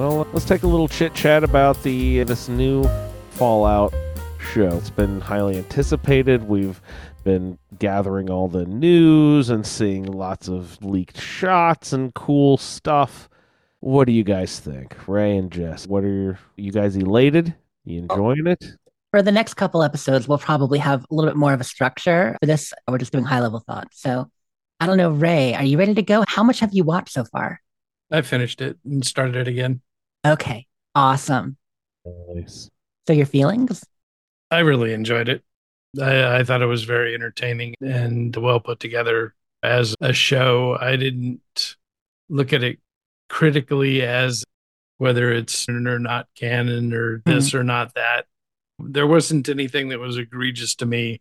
Well, let's take a little chit chat about this new Fallout show. It's been highly anticipated. We've been gathering all the news and seeing lots of leaked shots and cool stuff. What do you guys think, Ray and Jess? You guys elated? You enjoying it? For the next couple episodes, we'll probably have a little bit more of a structure. For this, we're just doing high level thoughts. So I don't know, Ray, are you ready to go? How much have you watched so far? I finished it and started it again. Okay, awesome. Nice. So your feelings? I really enjoyed it. I thought it was very entertaining and well put together as a show. I didn't look at it critically as whether it's canon or not canon or this or not that. There wasn't anything that was egregious to me.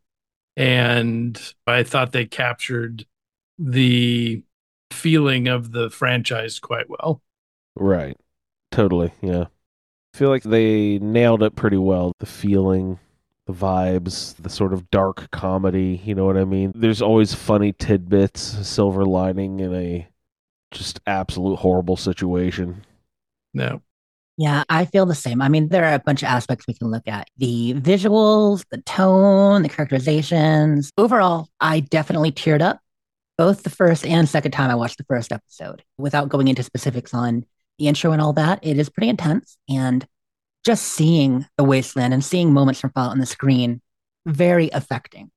And I thought they captured the feeling of the franchise quite well. Right. Totally, yeah. I feel like they nailed it pretty well. The feeling, the vibes, the sort of dark comedy, you know what I mean? There's always funny tidbits, silver lining in a just absolute horrible situation. No. Yeah, I feel the same. I mean, there are a bunch of aspects we can look at. The visuals, the tone, the characterizations. Overall, I definitely teared up both the first and second time I watched the first episode. Without going into specifics on the intro and all that, it is pretty intense. And just seeing the wasteland and seeing moments from Fallout on the screen, very affecting,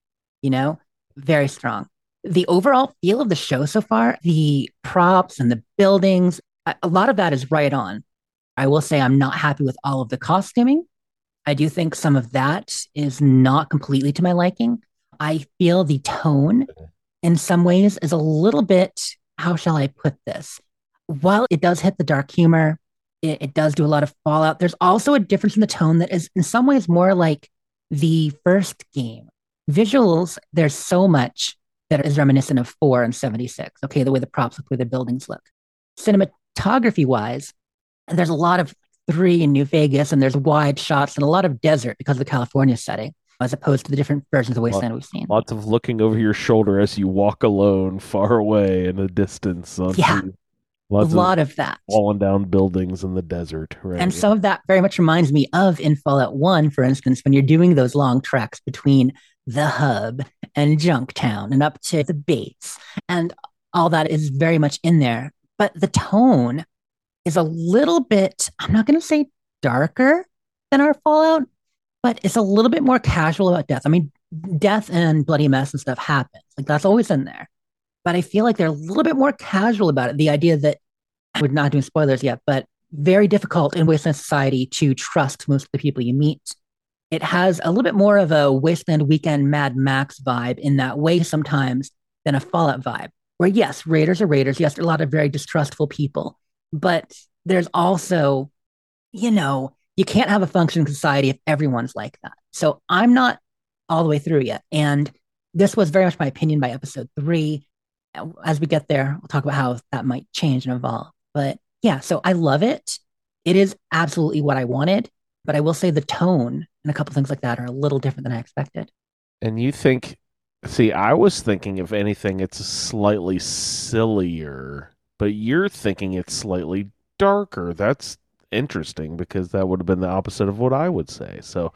very strong. The overall feel of the show so far, the props and the buildings, a lot of that is right on. I will say I'm not happy with all of the costuming. I do think some of that is not completely to my liking. I feel the tone in some ways is a little bit, how shall I put this? While it does hit the dark humor, it does do a lot of Fallout. There's also a difference in the tone that is in some ways more like the first game. Visuals, there's so much that is reminiscent of 4 and 76. Okay, the way the props look, the way the buildings look. Cinematography wise, there's a lot of 3 in New Vegas, and there's wide shots and a lot of desert because of the California setting, as opposed to the different versions of Wasteland we've seen. Lots of looking over your shoulder as you walk alone far away in the distance. Yeah, a lot of that. Falling down buildings in the desert. Right? And some of that very much reminds me of in Fallout 1, for instance, when you're doing those long treks between the hub and Junktown and up to the base. And all that is very much in there. But the tone is a little bit, I'm not going to say darker than our Fallout, but it's a little bit more casual about death. I mean, death and bloody mess and stuff happens. Like that's always in there. But I feel like they're a little bit more casual about it. The idea that we're not doing spoilers yet, but very difficult in Wasteland Society to trust most of the people you meet. It has a little bit more of a Wasteland Weekend Mad Max vibe in that way sometimes than a Fallout vibe. Where yes, raiders are raiders. Yes, there are a lot of very distrustful people. But there's also, you can't have a functioning society if everyone's like that. So I'm not all the way through yet. And this was very much my opinion by episode 3. As we get there, we'll talk about how that might change and evolve. But yeah, so I love it. It is absolutely what I wanted. But I will say the tone and a couple things like that are a little different than I expected. And you think, see, I was thinking, if anything, it's slightly sillier, but you're thinking it's slightly darker. That's interesting because that would have been the opposite of what I would say. So,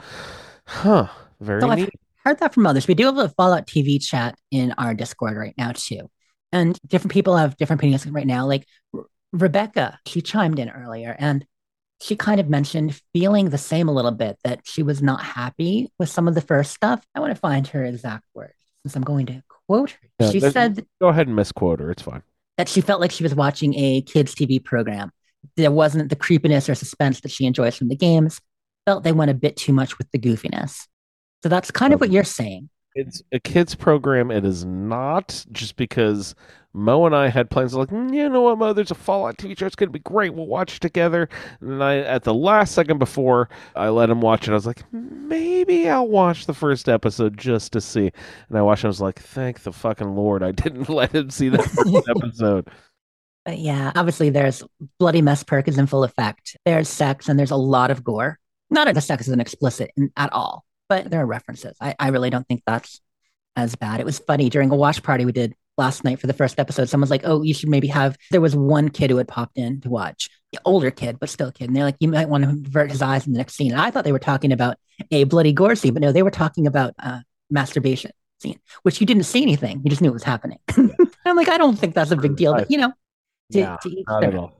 very So neat. I've heard that from others. We do have a Fallout TV chat in our Discord right now, too. And different people have different opinions right now. Like Rebecca, she chimed in earlier and she kind of mentioned feeling the same a little bit, that she was not happy with some of the first stuff. I want to find her exact words since I'm going to quote her. Yeah, she said, go ahead and misquote her. It's fine. That she felt like she was watching a kids' TV program. There wasn't the creepiness or suspense that she enjoys from the games. Felt they went a bit too much with the goofiness. So that's kind of what you're saying. It's a kids program. It is not, just because Mo and I had plans like, you know what, Mo, there's a Fallout TV show. It's going to be great. We'll watch it together. And at the last second before I let him watch it, I was like, maybe I'll watch the first episode just to see. And I watched it. I was like, thank the fucking Lord I didn't let him see that first episode. But yeah, obviously there's bloody mess perk is in full effect. There's sex and there's a lot of gore. Not that the sex isn't explicit at all, but there are references. I really don't think that's as bad. It was funny during a watch party we did last night for the first episode. Someone's like, "Oh, you should maybe have." There was one kid who had popped in to watch, the older kid, but still a kid, and they're like, "You might want to avert his eyes in the next scene." And I thought they were talking about a bloody gore scene, but no, they were talking about masturbation scene, which you didn't see anything. You just knew it was happening. I'm like, I don't think that's a big deal, but Yeah, to each not their at all.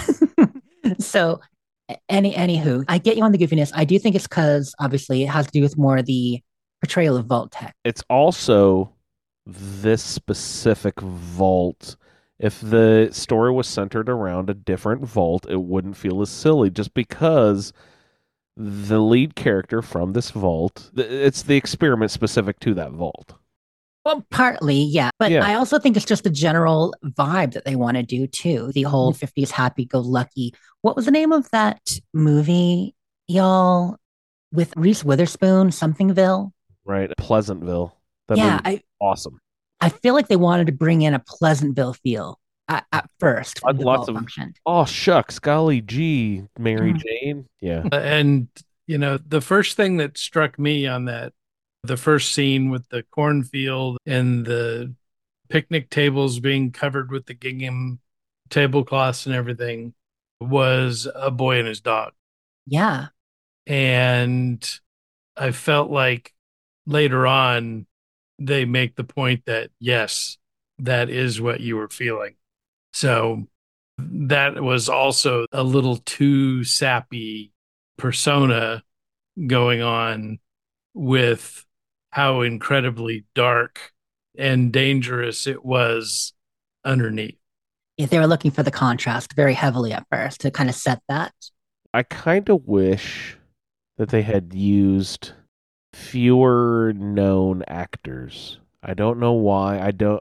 so anywho, I get you on the goofiness. I do think it's because obviously it has to do with more the portrayal of Vault Tech. It's also this specific vault. If the story was centered around a different vault, it wouldn't feel as silly just because the lead character from this vault, it's the experiment specific to that vault. Well, partly, yeah. But Yeah. I also think it's just the general vibe that they want to do too. The whole 50s happy go lucky. What was the name of that movie, y'all, with Reese Witherspoon, Somethingville? Right. Pleasantville. That Yeah, movie, awesome. I feel like they wanted to bring in a Pleasantville feel at first when the Lots vault of functioned. oh shucks, golly gee, Mary Mhm. Jane. Yeah. And, the first thing that struck me on the first scene with the cornfield and the picnic tables being covered with the gingham tablecloths and everything was a boy and his dog. Yeah. And I felt like later on, they make the point that, yes, that is what you were feeling. So that was also a little too sappy persona going on with how incredibly dark and dangerous it was underneath. If they were looking for the contrast very heavily at first to kind of set that. I kind of wish that they had used fewer known actors. I don't know why.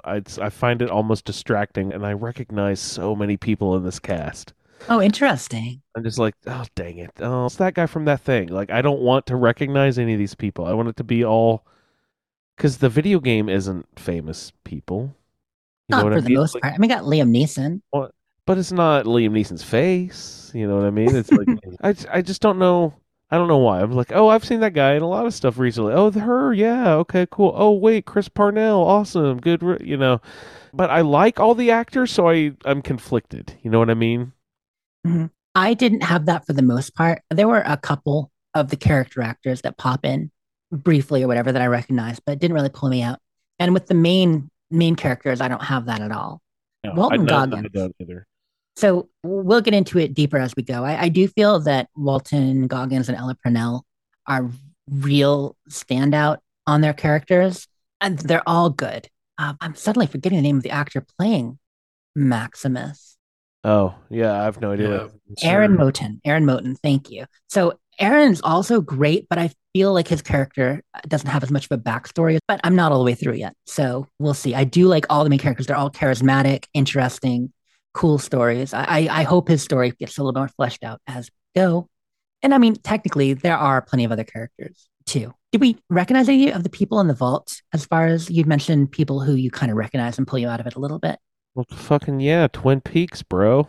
I find it almost distracting, and I recognize so many people in this cast. Oh, interesting. I'm just like, oh, dang it. Oh, it's that guy from that thing. Like, I don't want to recognize any of these people. I want it to be all. Because the video game isn't famous people. You know Not what I for the mean? most part. I mean, got Liam Neeson. Well, but it's not Liam Neeson's face. You know what I mean? It's like, I just don't know. I don't know why. I'm like, oh, I've seen that guy in a lot of stuff recently. Oh, her, yeah, okay, cool. Oh, wait, Chris Parnell, awesome, good, But I like all the actors, so I'm conflicted. You know what I mean? Mhm. I didn't have that for the most part. There were a couple of the character actors that pop in briefly or whatever that I recognized, but it didn't really pull me out. And with the main characters, I don't have that at all. No, Walton I Goggins. don't either. So we'll get into it deeper as we go. I do feel that Walton Goggins and Ella Purnell are real standout on their characters, and they're all good. I'm suddenly forgetting the name of the actor playing Maximus. Oh, yeah, I have no idea. Yeah. Aaron Moten. Aaron Moten. Thank you. So Aaron's also great, but I feel like his character doesn't have as much of a backstory, but I'm not all the way through yet. So we'll see. I do like all the main characters. They're all charismatic, interesting, cool stories. I hope his story gets a little more fleshed out as we go. And I mean, technically, there are plenty of other characters too. Did we recognize any of the people in the vault as far as you'd mentioned people who you kind of recognize and pull you out of it a little bit? Well, fucking yeah, Twin Peaks, bro.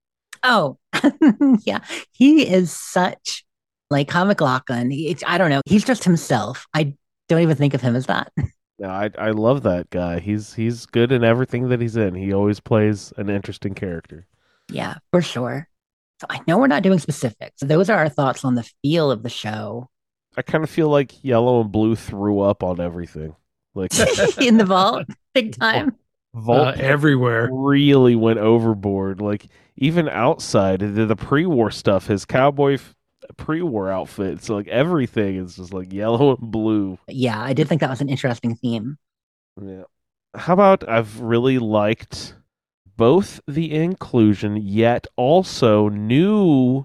Oh, yeah. He is such like Comic Lachlan. I don't know. He's just himself. I don't even think of him as that. No, I love that guy. He's good in everything that he's in. He always plays an interesting character. Yeah, for sure. So I know we're not doing specifics. Those are our thoughts on the feel of the show. I kind of feel like Yellow and Blue threw up on everything. Like In the vault, big time. Vault everywhere. really went overboard. Like even outside the pre-war stuff, his cowboy pre-war outfit. So like everything is just like yellow and blue. Yeah, I did think that was an interesting theme. Yeah. How about I've really liked both the inclusion yet also new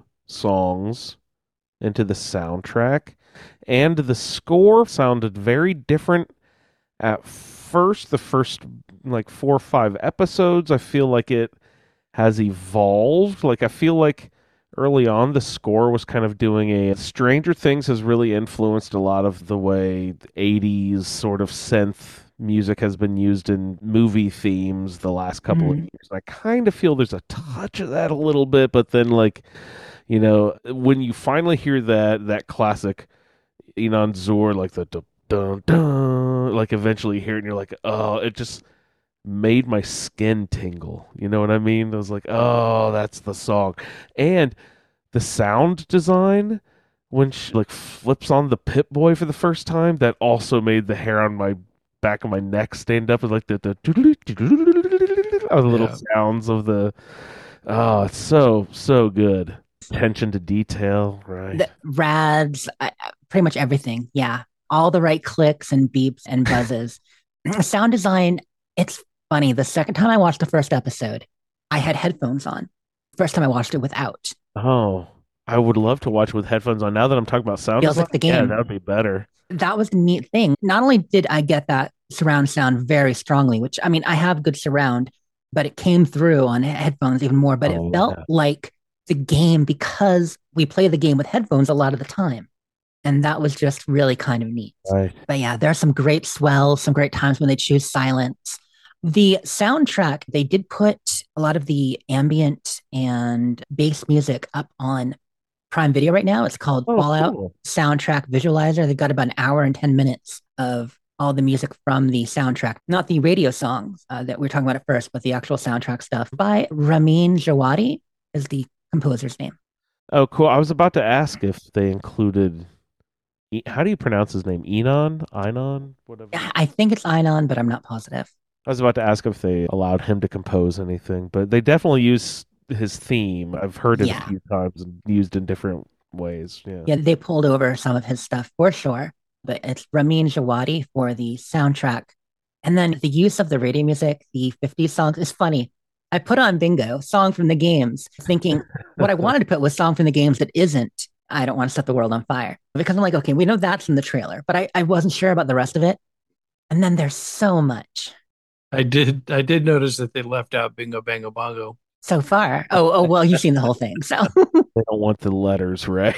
songs into the soundtrack, and the score sounded very different at first. The first like 4 or 5 episodes, I feel like it has evolved. Like I feel like early on the score was kind of doing a Stranger Things has really influenced a lot of the way the 80s sort of synth music has been used in movie themes the last couple of years. I kind of feel there's a touch of that a little bit, but then like, you know, when you finally hear that classic Enon Zor, like the dun dun, like eventually you hear it and you're like, oh, it just made my skin tingle. You know what I mean? I was like, oh, that's the song. And the sound design when she like flips on the Pip-Boy for the first time, that also made the hair on my back of my neck stand up, and like the little Yeah. sounds of the oh, it's so good. Attention to detail, right? The rads, pretty much everything. Yeah. All the right clicks and beeps and buzzes. Sound design, it's funny. The second time I watched the first episode, I had headphones on. First time I watched it without. Oh, I would love to watch with headphones on. Now that I'm talking about sound Feels design, like the yeah, game. that would be better. That was the neat thing. Not only did I get that surround sound very strongly, which I mean, I have good surround, but it came through on headphones even more. But it Oh felt yeah, like the game because we play the game with headphones a lot of the time. And that was just really kind of neat. right. But yeah, there are some great swells, some great times when they choose silence. The soundtrack, they did put a lot of the ambient and bass music up on Prime Video right now. It's called Oh, Fallout cool. Soundtrack Visualizer. They've got about an hour and 10 minutes of all the music from the soundtrack, not the radio songs that we were talking about at first, but the actual soundtrack stuff by Ramin Djawadi is the composer's name. Oh, cool. I was about to ask if they included. How do you pronounce his name? Enon, whatever. I think it's Einon, but I'm not positive. I was about to ask if they allowed him to compose anything, but they definitely use his theme. I've heard it a Yeah. few times and used in different ways. Yeah. Yeah, they pulled over some of his stuff for sure, but it's Ramin Djawadi for the soundtrack. And then the use of the radio music, the 50s songs is funny. I put on Bingo, song from the games, thinking what I wanted to put was song from the games that isn't I Don't Want to Set the World on Fire. Because I'm like, okay, we know that's in the trailer, but I wasn't sure about the rest of it. And then there's so much I did notice that they left out Bingo Bango Bongo. so far. Oh, well, you've seen the whole thing. So They don't want the letters, right?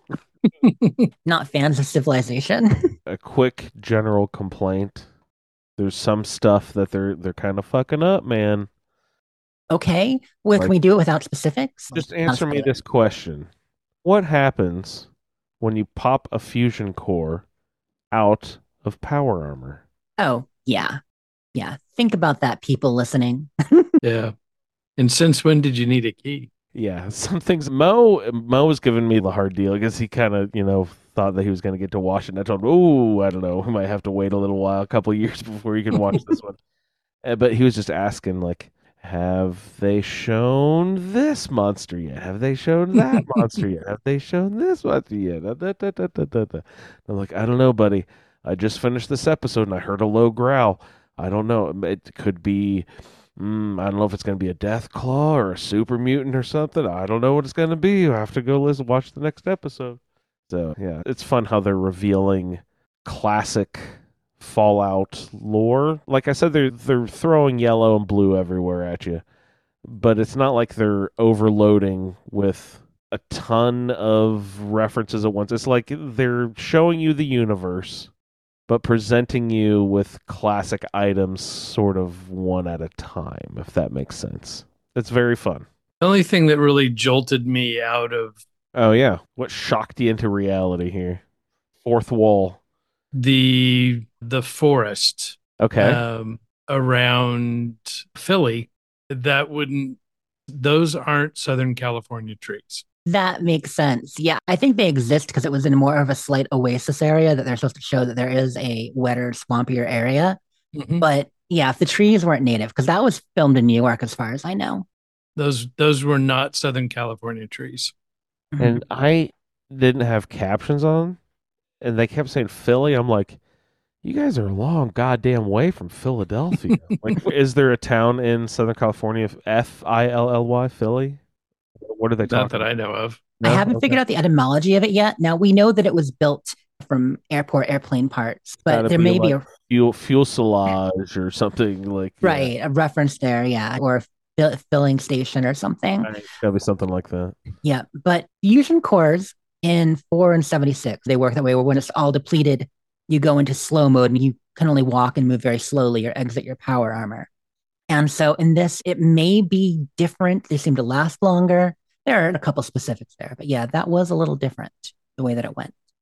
not fans of Civilization. A quick general complaint. There's some stuff that they're kind of fucking up, man. Okay. Well, Like, can we do it without specifics? just Not answer me spoiler. this question. What happens when you pop a fusion core out of power armor? Oh, yeah. Yeah. Think about that, people listening. Yeah. And since when did you need a key? Yeah, some things. Mo was giving me the hard deal because he kind of, thought that he was going to get to watch it. And I told him, "Oh, I don't know. We might have to wait a little while, a couple of years before you can watch this one." But he was just asking, like, "Have they shown this monster yet? Have they shown that monster yet? Have they shown this monster yet?" Da, da, da, da, da, da, da. I'm like, "I don't know, buddy. I just finished this episode and I heard a low growl. I don't know. It could be." I don't know if it's going to be a death claw or a super mutant or something. I don't know what it's going to be. I have to go listen, watch the next episode. So yeah, it's fun how they're revealing classic Fallout lore. Like I said, they're throwing yellow and blue everywhere at you, but it's not like they're overloading with a ton of references at once. It's like they're showing you the universe but presenting you with classic items sort of one at a time, if that makes sense. It's very fun. The only thing that really jolted me out of Oh, yeah. What shocked you into reality here? Fourth wall. the forest Okay. around Philly, that wouldn't those aren't Southern California trees. That makes sense. Yeah, I think they exist because it was in more of a slight oasis area that they're supposed to show that there is a wetter, swampier area. Mhm. But yeah, if the trees weren't native, because that was filmed in New York, as far as I know. Those were not Southern California trees. Mhm. And I didn't have captions on, and they kept saying Philly. I'm like, you guys are a long goddamn way from Philadelphia. Like, is there a town in Southern California, Philly, Philly? What are they Not talking that about? I know of. I No? haven't Okay. figured out the etymology of it yet. Now we know that it was built from airplane parts, but Gotta there be may be like fuselage or something like a reference there, yeah, or a filling station or something. Right. Gotta be something like that. Yeah, but fusion cores in 4 and 76, they work that way where when it's all depleted, you go into slow mode and you can only walk and move very slowly or exit your power armor. And so in this, it may be different. They seem to last longer. There are a couple specifics there, but yeah, that was a little different the way that it went.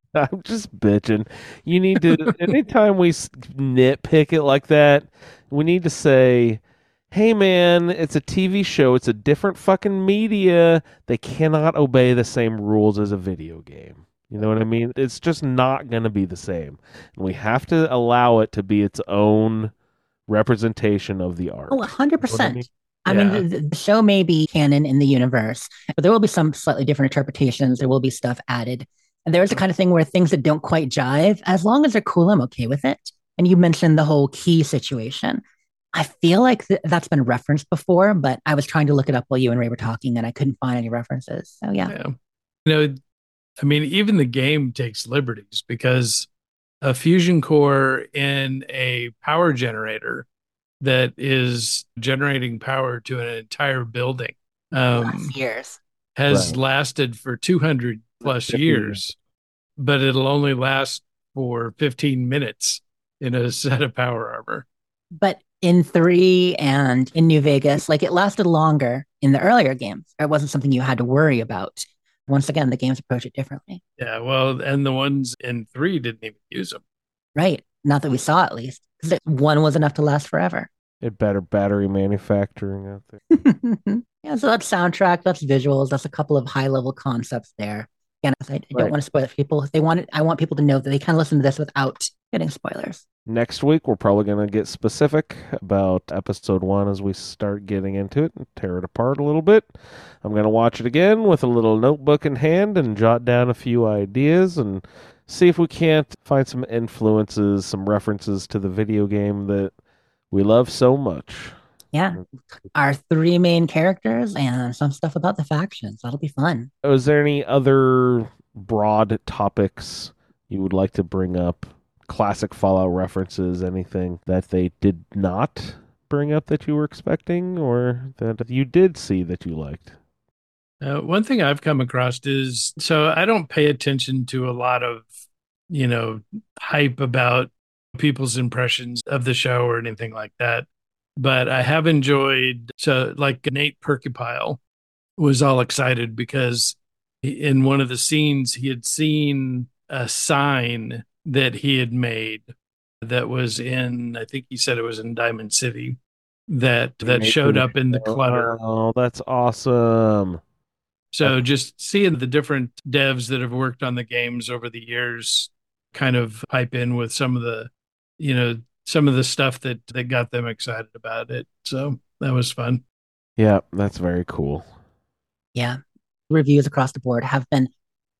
I'm just bitching. You need to, anytime we nitpick it like that, we need to say, hey man, it's a TV show. It's a different fucking media. They cannot obey the same rules as a video game. You know what I mean? It's just not going to be the same. And we have to allow it to be its own representation of the art. Oh, You know what I 100%. mean? I mean, Yeah. the show may be canon in the universe, but there will be some slightly different interpretations. There will be stuff added. And there's the kind of thing where things that don't quite jive, as long as they're cool, I'm okay with it. And you mentioned the whole key situation. I feel like that's been referenced before, but I was trying to look it up while you and Ray were talking and I couldn't find any references. So, yeah. Yeah. You know, I mean, even the game takes liberties because a fusion core in a power generator that is generating power to an entire building Last um, years. has Right. lasted for 200 plus 50 years. years, but it'll only last for 15 minutes in a set of power armor. But in 3 and in New Vegas, like it lasted longer in the earlier games. It wasn't something you had to worry about. Once again, the games approach it differently. Yeah, well, and the ones in 3 didn't even use them. Right. Not that we saw, at least. Because one was enough to last forever. It better battery manufacturing out there. Yeah, so that's soundtrack, that's visuals, that's a couple of high level concepts there. Again, I don't Right. want to spoil it for people. If they want it, I want people to know that they can listen to this without getting spoilers. Next week, we're probably going to get specific about episode 1 as we start getting into it and tear it apart a little bit. I'm going to watch it again with a little notebook in hand and jot down a few ideas and see if we can't find some influences, some references to the video game that we love so much. Yeah. Our 3 main characters and some stuff about the factions. That'll be fun. Is there any other broad topics you would like to bring up? Classic Fallout references, anything that they did not bring up that you were expecting or that you did see that you liked? One thing I've come across is so I don't pay attention to a lot of, hype about people's impressions of the show or anything like that. But I have enjoyed, so like Nate Perkypile was all excited because in one of the scenes he had seen a sign that he had made that was in, I think he said it was in Diamond City, that showed up in the clutter. Oh, that's awesome. So just seeing the different devs that have worked on the games over the years kind of pipe in with some of the stuff that got them excited about it. So that was fun. Yeah, that's very cool. Yeah. Reviews across the board have been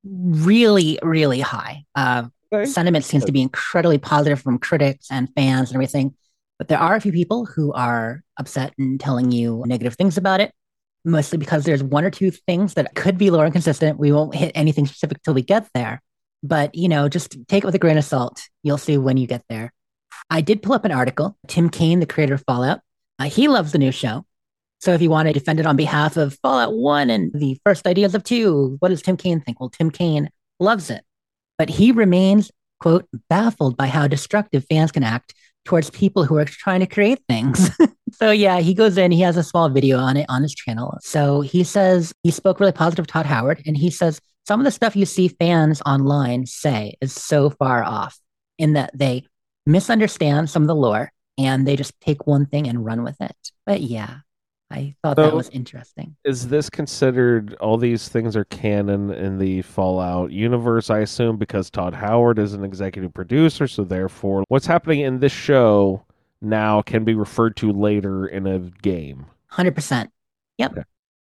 really, really high. Okay. Sentiment seems to be incredibly positive from critics and fans and everything. But there are a few people who are upset and telling you negative things about it, mostly because there's 1 or 2 things that could be lore inconsistent. We won't hit anything specific till we get there. But, just take it with a grain of salt. You'll see when you get there. I did pull up an article. Tim Kaine, the creator of Fallout, he loves the new show. So if you want to defend it on behalf of Fallout 1 and the first ideas of 2, what does Tim Kaine think? Well, Tim Kaine loves it. But he remains, quote, baffled by how destructive fans can act towards people who are trying to create things. So yeah, he goes in, he has a small video on it on his channel. So he says he spoke really positive to Todd Howard, and he says some of the stuff you see fans online say is so far off in that they misunderstand some of the lore and they just take one thing and run with it. But yeah, I thought that was interesting. Is this considered, all these things are canon in the Fallout universe, I assume, because Todd Howard is an executive producer, so therefore what's happening in this show now can be referred to later in a game. 100%. Yep. Okay.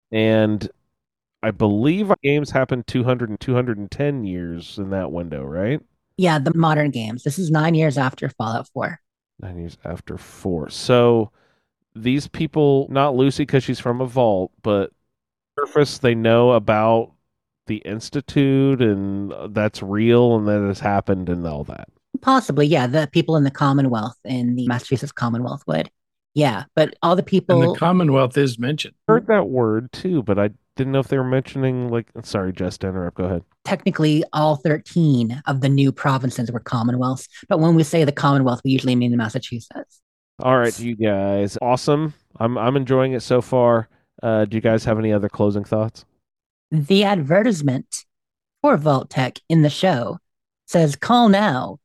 And I believe games happen 200 and 210 years in that window, right? Yeah, the modern games. This is 9 years after Fallout 4. 9 years after 4. So these people, not Lucy because she's from a vault, but surface, they know about the Institute and that's real and that has happened and all that. Possibly, yeah. The people in the Commonwealth, in the Massachusetts Commonwealth would. Yeah, but all the people. And the Commonwealth is mentioned. I heard that word too, but I didn't know if they were mentioning, like, sorry, Jess, to interrupt. Go ahead. Technically, all 13 of the new provinces were Commonwealths. But when we say the Commonwealth, we usually mean Massachusetts. All right, you guys. Awesome. I'm enjoying it so far. Do you guys have any other closing thoughts? The advertisement for Vault-Tec in the show says call now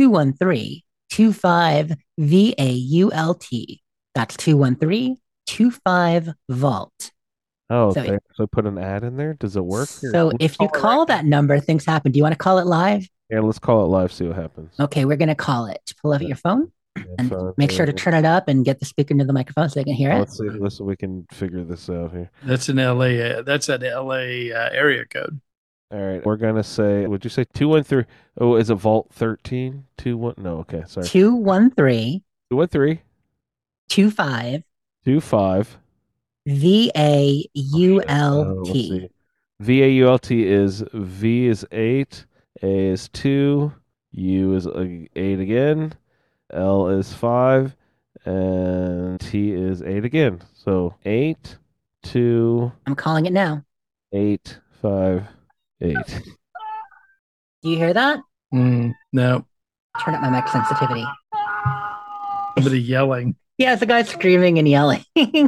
213-25-VAULT. That's 213-25-VAULT. Oh, So, they actually put an ad in there. Does it work? Here, so let's if you it call right that number, things happen. Do you want to call it live? now. Yeah, let's call it live. See what happens. Okay, we're going to call it. Pull up your phone Yeah, and phone make sure to here. turn it up and get the speaker into the microphone so they can hear it. Let's see. Listen, we can figure this out here. That's an LA. That's an LA area code. All right, we're gonna say. Would you say 213? Oh, is it Vault 13? 21? No, okay, sorry. 213 213 25 25. VAULT. Let's see. VAULT is V is 8, A is 2, U is 8 again, L is 5, and T is 8 again. So 8, 2, I'm calling it now. 8, 5, 8. Do you hear that? No, Turn up my mic sensitivity. somebody yelling. Yeah, it's a guy screaming and yelling.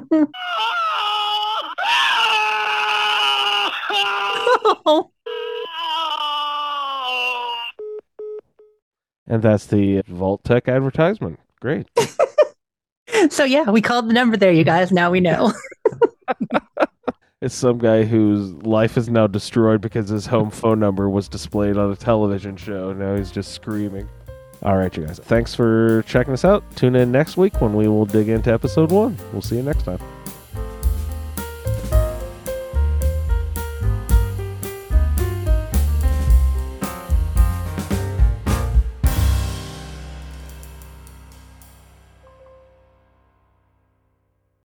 And that's the Vault Tech advertisement. Great. So yeah, we called the number there, you guys. Now we know. It's some guy whose life is now destroyed because his home phone number was displayed on a television show. Now he's just screaming. All right, you guys. Thanks for checking us out. Tune in next week when we will dig into episode 1. We'll see you next time.